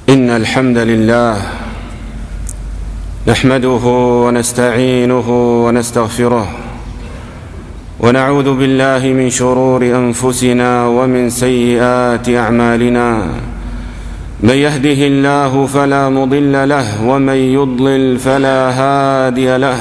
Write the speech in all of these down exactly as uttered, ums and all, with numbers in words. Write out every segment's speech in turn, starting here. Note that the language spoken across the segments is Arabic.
إن الحمد لله نحمده ونستعينه ونستغفره ونعوذ بالله من شرور أنفسنا ومن سيئات أعمالنا. من يهده الله فلا مضل له ومن يضلل فلا هادي له،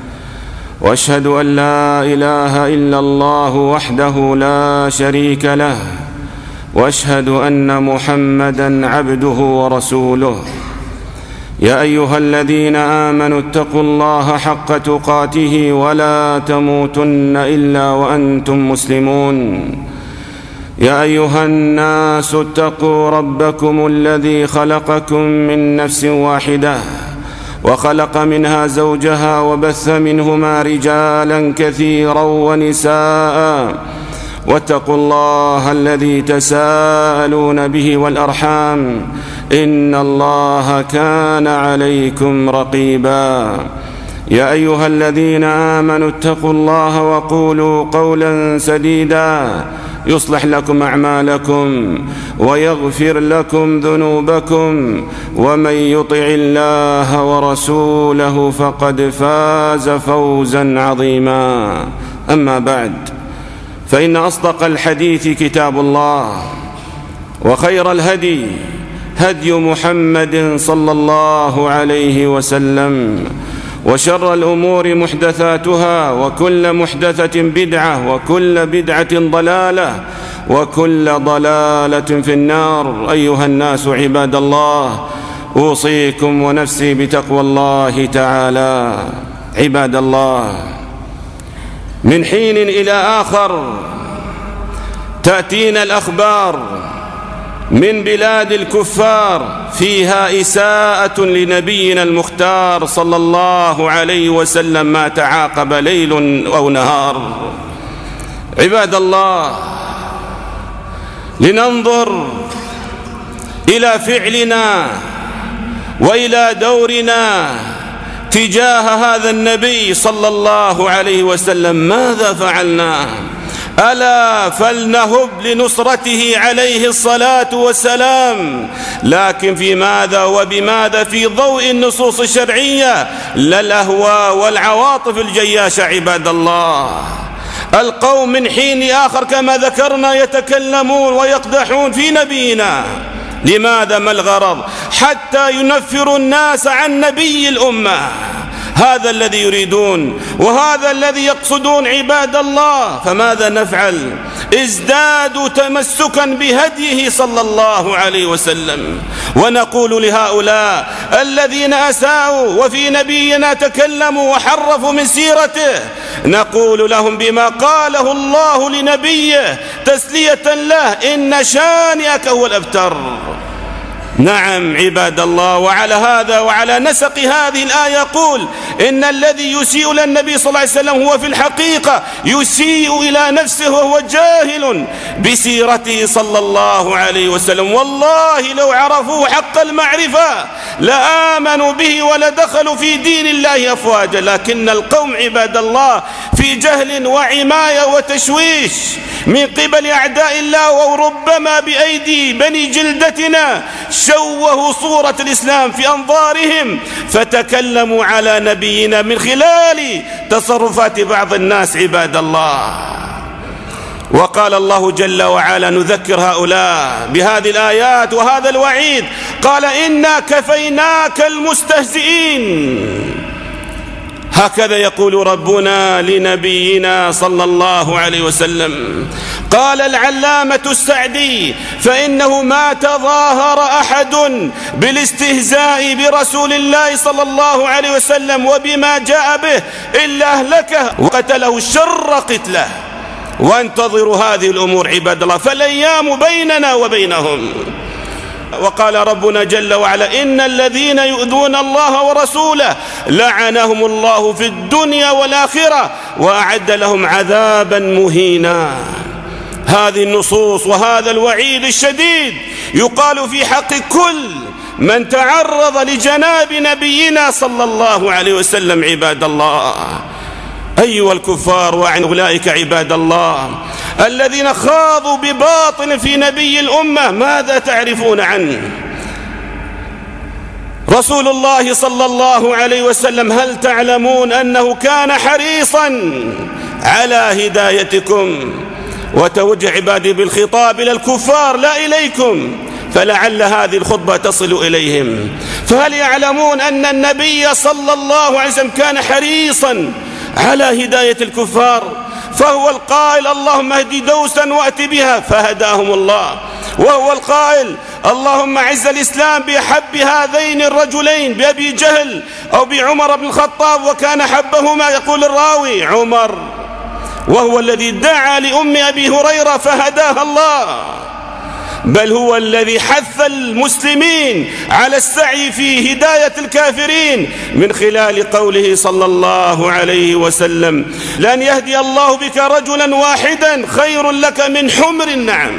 وأشهد أن لا إله إلا الله وحده لا شريك له، وأشهد أن محمدًا عبده ورسوله. يا أيها الذين آمنوا اتقوا الله حق تقاته ولا تموتن إلا وأنتم مسلمون. يا أيها الناس اتقوا ربكم الذي خلقكم من نفس واحدة وخلق منها زوجها وبث منهما رجالا كثيرا ونساء، واتقوا الله الذي تساءلون به والأرحام إن الله كان عليكم رقيبا. يا أيها الذين آمنوا اتقوا الله وقولوا قولا سديدا يصلح لكم أعمالكم ويغفر لكم ذنوبكم، ومن يطع الله ورسوله فقد فاز فوزا عظيما. أما بعد، فإن أصدق الحديث كتاب الله، وخير الهدي هدي محمد صلى الله عليه وسلم، وشر الأمور محدثاتها، وكل محدثة بدعة، وكل بدعة ضلالة، وكل ضلالة في النار. أيها الناس عباد الله، أوصيكم ونفسي بتقوى الله تعالى. عباد الله، من حين إلى آخر تأتينا الأخبار من بلاد الكفار فيها إساءة لنبينا المختار صلى الله عليه وسلم ما تعاقب ليل أو نهار. عباد الله، لننظر إلى فعلنا وإلى دورنا تجاه هذا النبي صلى الله عليه وسلم. ماذا فعلنا؟ ألا فلنهب لنصرته عليه الصلاة والسلام، لكن في ماذا وبماذا؟ في ضوء النصوص الشرعية، لا الأهواء والعواطف الجياشة. عباد الله، القوم من حين آخر كما ذكرنا يتكلمون ويقدحون في نبينا. لماذا؟ ما الغرض؟ حتى ينفروا الناس عن نبي الأمة. هذا الذي يريدون وهذا الذي يقصدون. عباد الله، فماذا نفعل؟ ازدادوا تمسكا بهديه صلى الله عليه وسلم. ونقول لهؤلاء الذين أساءوا وفي نبينا تكلموا وحرفوا من سيرته، نقول لهم بما قاله الله لنبيه تسلية له: إن شانئك هو الأبتر. نعم عباد الله، وعلى هذا وعلى نسق هذه الآية يقول: إن الذي يسيء للنبي صلى الله عليه وسلم هو في الحقيقة يسيء إلى نفسه وهو جاهل بسيرته صلى الله عليه وسلم. والله لو عرفوه حق المعرفة لآمنوا به ولدخلوا في دين الله أفواجا، لكن القوم عباد الله في جهل وعماية وتشويش من قبل أعداء الله، وربما بأيدي بني جلدتنا شوهوا صورة الإسلام في أنظارهم، فتكلموا على نبينا من خلال تصرفات بعض الناس. عباد الله، وقال الله جل وعلا نذكر هؤلاء بهذه الآيات وهذا الوعيد، قال: إنا كفيناك المستهزئين. هكذا يقول ربنا لنبينا صلى الله عليه وسلم. قال العلامة السعدي: فإنه ما تظاهر أحد بالاستهزاء برسول الله صلى الله عليه وسلم وبما جاء به إلا أهلكه وقتله الشر قتله. وانتظروا هذه الأمور عباد الله، فالأيام بيننا وبينهم. وقال ربنا جل وعلا: إن الذين يؤذون الله ورسوله لعنهم الله في الدنيا والآخرة وأعد لهم عذابا مهينا. هذه النصوص وهذا الوعيد الشديد يقال في حق كل من تعرض لجناب نبينا صلى الله عليه وسلم. عباد الله، أيها الكفار وعن أولئك عباد الله الذين خاضوا بباطل في نبي الأمة، ماذا تعرفون عنه؟ رسول الله صلى الله عليه وسلم هل تعلمون أنه كان حريصا على هدايتكم؟ وتوجه عبادي بالخطاب إلى الكفار لا إليكم، فلعل هذه الخطبة تصل إليهم. فهل يعلمون أن النبي صلى الله عليه وسلم كان حريصا على هداية الكفار؟ فهو القائل اللهم اهدي دوسا وأت بها، فهداهم الله. وهو القائل اللهم اعز الإسلام بأحب هذين الرجلين، بأبي جهل أو بعمر بن الخطاب، وكان حبهما يقول الراوي عمر. وهو الذي دعا لأم أبي هريرة فهداها الله، بل هو الذي حث المسلمين على السعي في هداية الكافرين من خلال قوله صلى الله عليه وسلم لن يهدي الله بك رجلا واحدا خير لك من حمر النعم.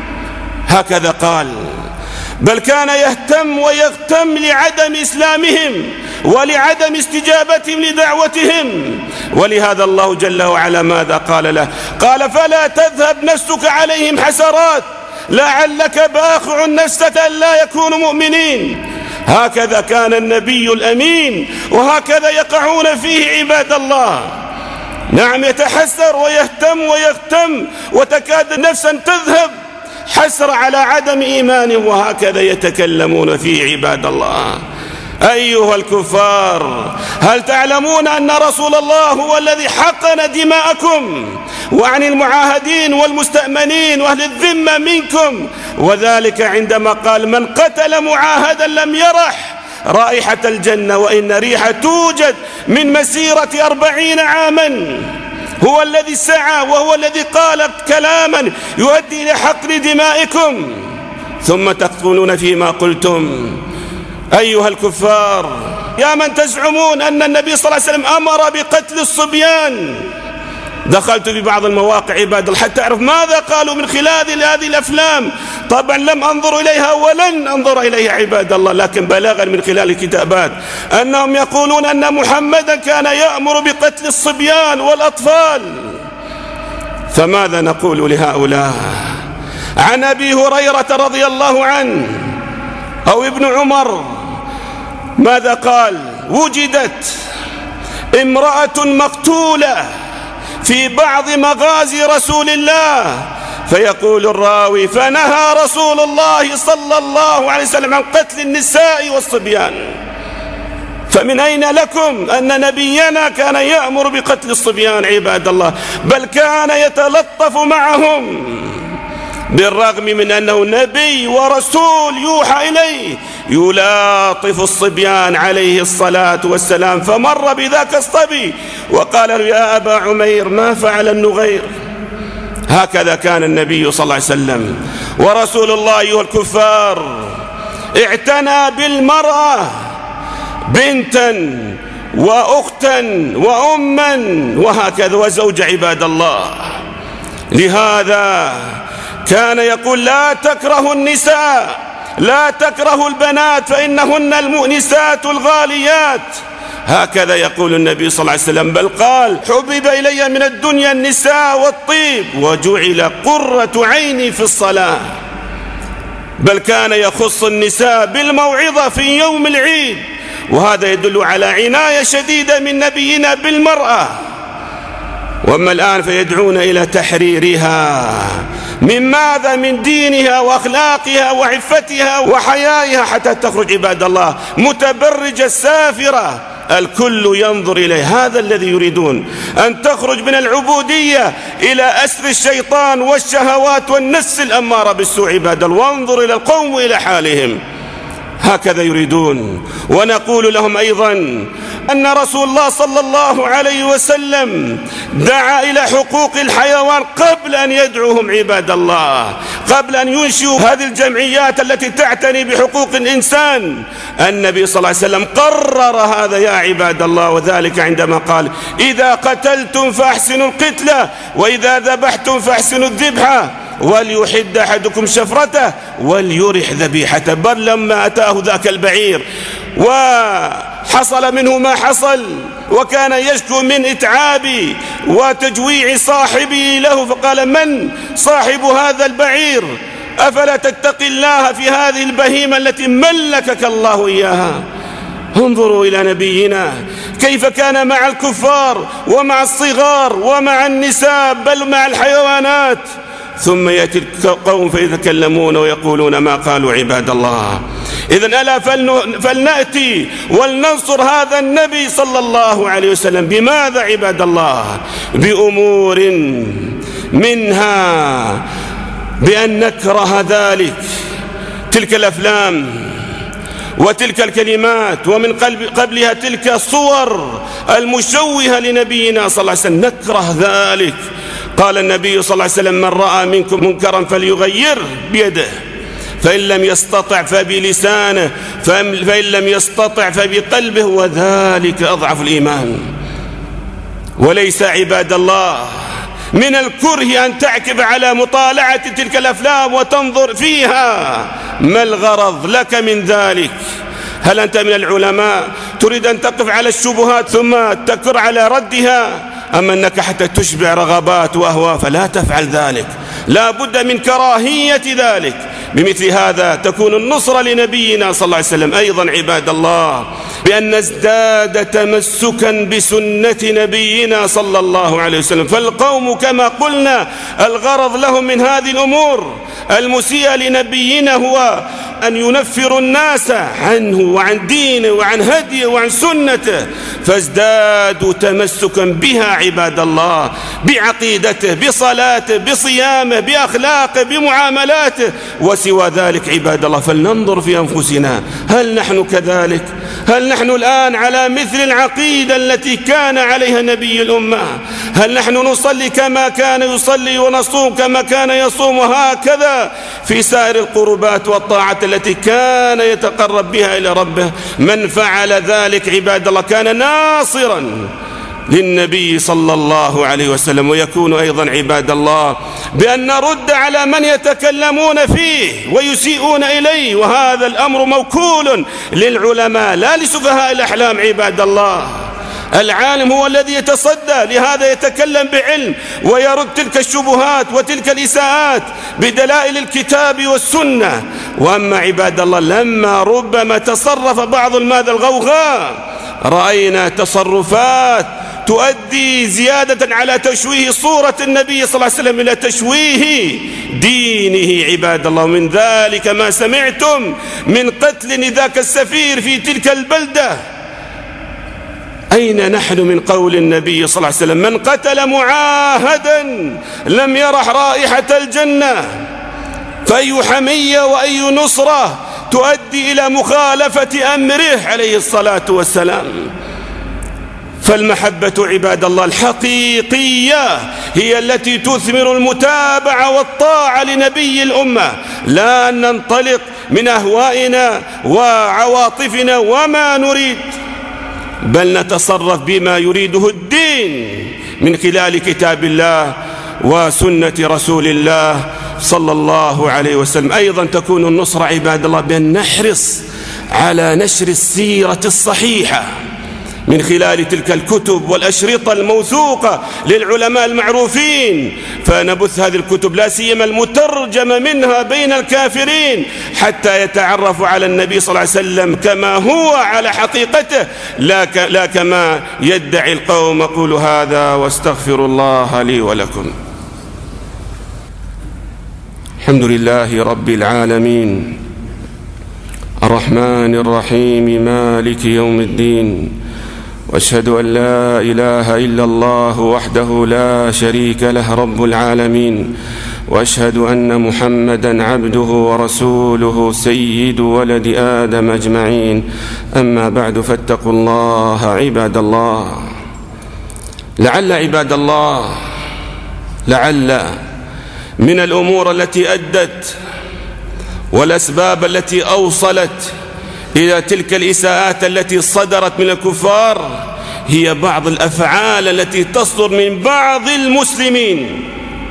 هكذا قال. بل كان يهتم ويغتم لعدم إسلامهم ولعدم استجابتهم لدعوتهم. ولهذا الله جل وعلا ماذا قال له؟ قال فلا تذهب نفسك عليهم حسرات لعلك باخع نفسك ألا يكونوا مؤمنين. هكذا كان النبي الأمين، وهكذا يقعون فيه عباد الله. نعم، يتحسر ويهتم ويغتم وتكاد نفسا تذهب حسر على عدم إيمانه، وهكذا يتكلمون فيه عباد الله. أيها الكفار، هل تعلمون أن رسول الله هو الذي حقن دماءكم وعن المعاهدين والمستأمنين وأهل الذمة منكم؟ وذلك عندما قال من قتل معاهدا لم يرح رائحة الجنة وإن ريحة توجد من مسيرة أربعين عاما. هو الذي سعى وهو الذي قال كلاما يؤدي إلى حقن دمائكم ثم تقولون فيما قلتم. أيها الكفار، يا من تزعمون أن النبي صلى الله عليه وسلم أمر بقتل الصبيان، دخلت في بعض المواقع عباد الله حتى أعرف ماذا قالوا من خلال هذه الأفلام. طبعا لم أنظر إليها ولن أنظر إليها عباد الله، لكن بلغا من خلال الكتابات أنهم يقولون أن محمدا كان يأمر بقتل الصبيان والأطفال. فماذا نقول لهؤلاء؟ عن أبي هريرة رضي الله عنه أو ابن عمر ماذا قال؟ وجدت امرأة مقتولة في بعض مغازي رسول الله، فيقول الراوي فنهى رسول الله صلى الله عليه وسلم عن قتل النساء والصبيان. فمن أين لكم أن نبينا كان يأمر بقتل الصبيان عباد الله؟ بل كان يتلطف معهم بالرغم من أنه نبي ورسول يوحى إليه، يلاطف الصبيان عليه الصلاة والسلام. فمر بذاك الصبي وقال له يا أبا عمير ما فعل النغير. هكذا كان النبي صلى الله عليه وسلم. ورسول الله أيها الكفار اعتنى بالمرأة بنتا وأختا وأما وهكذا وزوج عباد الله. لهذا كان يقول لا تكره النساء، لا تكره البنات فإنهن المؤنسات الغاليات. هكذا يقول النبي صلى الله عليه وسلم. بل قال حبب إلي من الدنيا النساء والطيب وجعل قرة عيني في الصلاة. بل كان يخص النساء بالموعظة في يوم العيد، وهذا يدل على عناية شديدة من نبينا بالمرأة. وأما الآن فيدعون إلى تحريرها من ماذا؟ من دينها وأخلاقها وعفتها وحيائها حتى تخرج عباد الله متبرجة سافرة الكل ينظر إليه. هذا الذي يريدون، أن تخرج من العبودية إلى أسر الشيطان والشهوات والنفس الأمارة بالسوء عباد الله. وانظر إلى القوم وإلى حالهم، هكذا يريدون. ونقول لهم أيضا أن رسول الله صلى الله عليه وسلم دعا إلى حقوق الحيوان قبل أن يدعوهم عباد الله، قبل أن ينشئوا هذه الجمعيات التي تعتني بحقوق الإنسان. النبي صلى الله عليه وسلم قرر هذا يا عباد الله، وذلك عندما قال إذا قتلتم فأحسنوا القتلة وإذا ذبحتم فأحسنوا الذبحة وليحد أحدكم شفرته وليرح ذبيحته. بل لما أتاه ذاك البعير وحصل منه ما حصل وكان يشكو من إتعاب وتجويع صاحبه له، فقال من صاحب هذا البعير؟ أفلا تتقي الله في هذه البهيمة التي ملكك الله إياها؟ انظروا إلى نبينا كيف كان مع الكفار ومع الصغار ومع النساء بل مع الحيوانات، ثم يأتي القوم فيتكلمون ويقولون ما قالوا عباد الله. إذن ألا فلنأتي ولننصر هذا النبي صلى الله عليه وسلم. بماذا عباد الله؟ بأمور منها بأن نكره ذلك، تلك الأفلام وتلك الكلمات، ومن قبلها تلك الصور المشوهة لنبينا صلى الله عليه وسلم، نكره ذلك. قال النبي صلى الله عليه وسلم من رأى منكم منكرا فليغير بيده، فإن لم يستطع فبلسانه، فإن لم يستطع فبقلبه، وذلك أضعف الإيمان. وليس عباد الله من الكره أن تعكف على مطالعة تلك الأفلام وتنظر فيها. ما الغرض لك من ذلك؟ هل أنت من العلماء تريد أن تقف على الشبهات ثم تكر على ردها، أم أنك حتى تشبع رغبات وأهواء؟ فلا تفعل ذلك، لا بد من كراهية ذلك. بمثل هذا تكون النصرة لنبينا صلى الله عليه وسلم. أيضا عباد الله بأن نزداد تمسكا بسنة نبينا صلى الله عليه وسلم. فالقوم كما قلنا الغرض لهم من هذه الأمور المسيئة لنبينا هو أن ينفروا الناس عنه وعن دينه وعن هديه وعن سنته، فازدادوا تمسكا بها عباد الله، بعقيدته، بصلاته، بصيامه، بأخلاقه، بمعاملاته وسوى ذلك. عباد الله فلننظر في أنفسنا، هل نحن كذلك؟ هل نحن الآن على مثل العقيدة التي كان عليها نبي الأمة؟ هل نحن نصلي كما كان يصلي ونصوم كما كان يصوم، وهكذا في سائر القربات والطاعات التي كان يتقرب بها إلى ربه؟ من فعل ذلك عباد الله كان ناصرا للنبي صلى الله عليه وسلم. ويكون أيضا عباد الله بأن نرد على من يتكلمون فيه ويسيئون إليه، وهذا الأمر موكول للعلماء لا لسفهاء الأحلام عباد الله. العالم هو الذي يتصدى لهذا، يتكلم بعلم ويرد تلك الشبهات وتلك الإساءات بدلائل الكتاب والسنة. وأما عباد الله لما ربما تصرف بعض ماذا الغوغاء، رأينا تصرفات تؤدي زيادة على تشويه صورة النبي صلى الله عليه وسلم إلى تشويه دينه عباد الله. من ذلك ما سمعتم من قتل ذاك السفير في تلك البلدة. أين نحن من قول النبي صلى الله عليه وسلم من قتل معاهدا لم يرح رائحة الجنة؟ فأي حمية وأي نصرة تؤدي إلى مخالفة أمره عليه الصلاة والسلام. فالمحبة عباد الله الحقيقية هي التي تثمر المتابعة والطاعة لنبي الأمة، لا أن ننطلق من أهوائنا وعواطفنا وما نريد، بل نتصرف بما يريده الدين من خلال كتاب الله وسنة رسول الله صلى الله عليه وسلم. أيضا تكون النصرة عباد الله بأن نحرص على نشر السيرة الصحيحة من خلال تلك الكتب والأشرطة الموثوقة للعلماء المعروفين، فنبث هذه الكتب لا سيما المترجمة منها بين الكافرين حتى يتعرفوا على النبي صلى الله عليه وسلم كما هو على حقيقته، لا, ك لا كما يدعي القوم. أقول هذا واستغفر الله لي ولكم. الحمد لله رب العالمين الرحمن الرحيم مالك يوم الدين، وأشهد أن لا إله إلا الله وحده لا شريك له رب العالمين، وأشهد أن محمدا عبده ورسوله سيد ولد آدم أجمعين. أما بعد فاتقوا الله عباد الله. لعل عباد الله لعل من الأمور التي أدت والأسباب التي أوصلت إلى تلك الإساءات التي صدرت من الكفار هي بعض الأفعال التي تصدر من بعض المسلمين.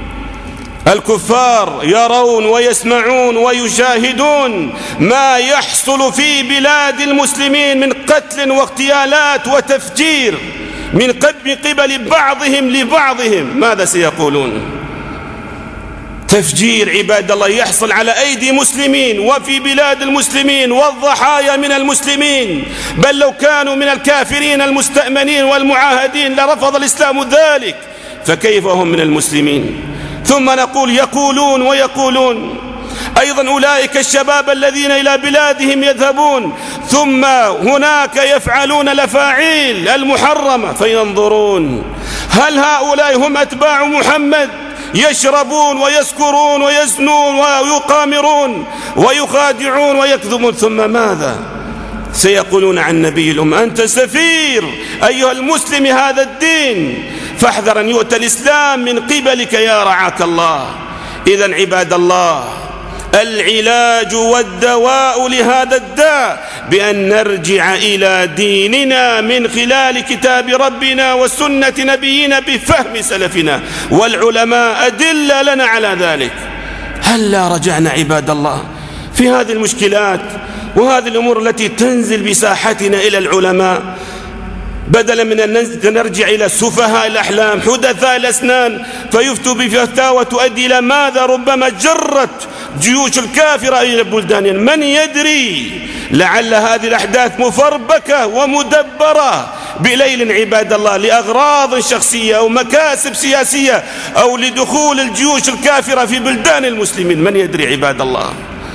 الكفار يرون ويسمعون ويشاهدون ما يحصل في بلاد المسلمين من قتل واغتيالات وتفجير من قبل بعضهم لبعضهم. ماذا سيقولون؟ تفجير عباد الله يحصل على أيدي مسلمين وفي بلاد المسلمين والضحايا من المسلمين، بل لو كانوا من الكافرين المستأمنين والمعاهدين لرفض الإسلام ذلك، فكيف هم من المسلمين؟ ثم نقول يقولون ويقولون أيضا أولئك الشباب الذين إلى بلادهم يذهبون ثم هناك يفعلون الأفاعيل المحرمة فينظرون، هل هؤلاء هم أتباع محمد؟ يشربون ويسكرون ويزنون ويقامرون ويخادعون ويكذبون، ثم ماذا سيقولون عن نبي الأمة؟ أنت سفير أيها المسلم هذا الدين، فاحذر أن يؤتى الإسلام من قبلك يا رعاك الله. إذن عباد الله، العلاج والدواء لهذا الداء بأن نرجع إلى ديننا من خلال كتاب ربنا وسنة نبينا بفهم سلفنا، والعلماء أدلة لنا على ذلك. هلا رجعنا عباد الله في هذه المشكلات وهذه الأمور التي تنزل بساحتنا إلى العلماء، بدلا من أن نرجع إلى سفهاء الأحلام حدثاء الأسنان فيفتوا بفتاوى تؤدي إلى ماذا؟ ربما جرت جيوش الكافرة إلى بلدان، من يدري، لعل هذه الأحداث مفربكة ومدبرة بليل عباد الله لأغراض شخصية أو مكاسب سياسية أو لدخول الجيوش الكافرة في بلدان المسلمين، من يدري عباد الله.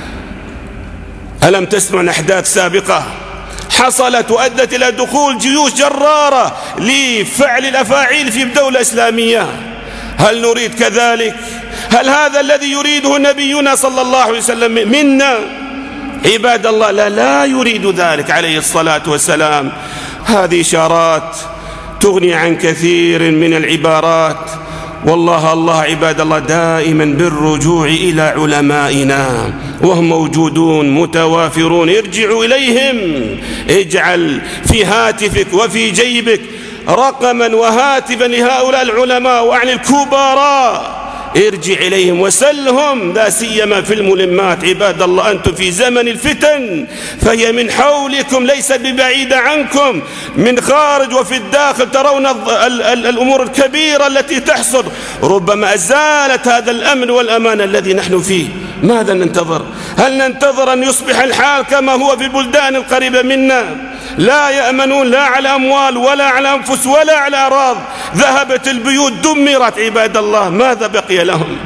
ألم تسمع عن أحداث سابقة حصلت وأدت إلى دخول جيوش جرارة لفعل الأفاعيل في دولة إسلامية؟ هل نريد كذلك؟ هل هذا الذي يريده نبينا صلى الله عليه وسلم منا؟ عباد الله لا لا يريد ذلك عليه الصلاة والسلام. هذه إشارات تغني عن كثير من العبارات، والله الله عباد الله دائما بالرجوع إلى علمائنا وهم موجودون متوافرون، ارجعوا إليهم. اجعل في هاتفك وفي جيبك رقما وهاتفا لهؤلاء العلماء وعن الكبراء، ارجع إليهم وسلهم، لا سيما في الملمات عباد الله. أنتم في زمن الفتن فهي من حولكم ليست ببعيدة عنكم، من خارج وفي الداخل ترون الأمور الكبيرة التي تحصل، ربما أزالت هذا الأمن والأمان الذي نحن فيه. ماذا ننتظر؟ هل ننتظر أن يصبح الحال كما هو في البلدان القريبة منا؟ لا يأمنون لا على أموال ولا على أنفس ولا على أراض، ذهبت البيوت دمرت عباد الله، ماذا بقي لهم؟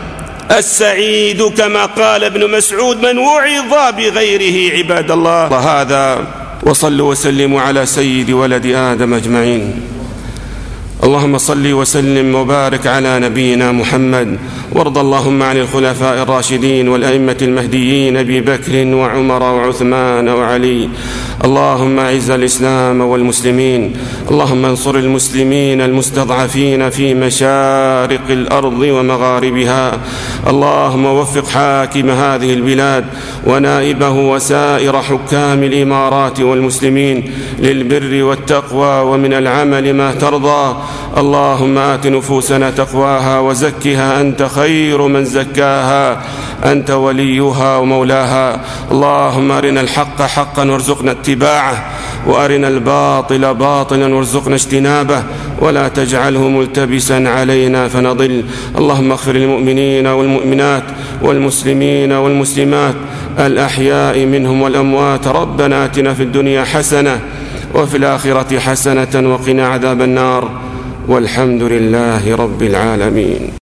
السعيد كما قال ابن مسعود من وعظ بغيره عباد الله. وهذا وصلوا وسلموا على سيد ولد آدم أجمعين. اللهم صل وسلم وبارك على نبينا محمد، وارض اللهم عن الخلفاء الراشدين والأئمة المهديين أبي بكر وعمر وعثمان وعلي. اللهم أعز الإسلام والمسلمين، اللهم انصر المسلمين المستضعفين في مشارق الأرض ومغاربها. اللهم وفق حاكم هذه البلاد ونائبه وسائر حكام الإمارات والمسلمين للبر والتقوى ومن العمل ما ترضى. اللهم آت نفوسنا تقواها وزكها أنت خير من زكاها، أنت وليها ومولاها. اللهم أرنا الحق حقا وارزقنا اتباعه، وأرنا الباطل باطلا وارزقنا اجتنابه، ولا تجعله ملتبسا علينا فنضل. اللهم اغفر للمؤمنين والمؤمنات والمسلمين والمسلمات الأحياء منهم والأموات. ربنا آتنا في الدنيا حسنة وفي الآخرة حسنة وقنا عذاب النار، والحمد لله رب العالمين.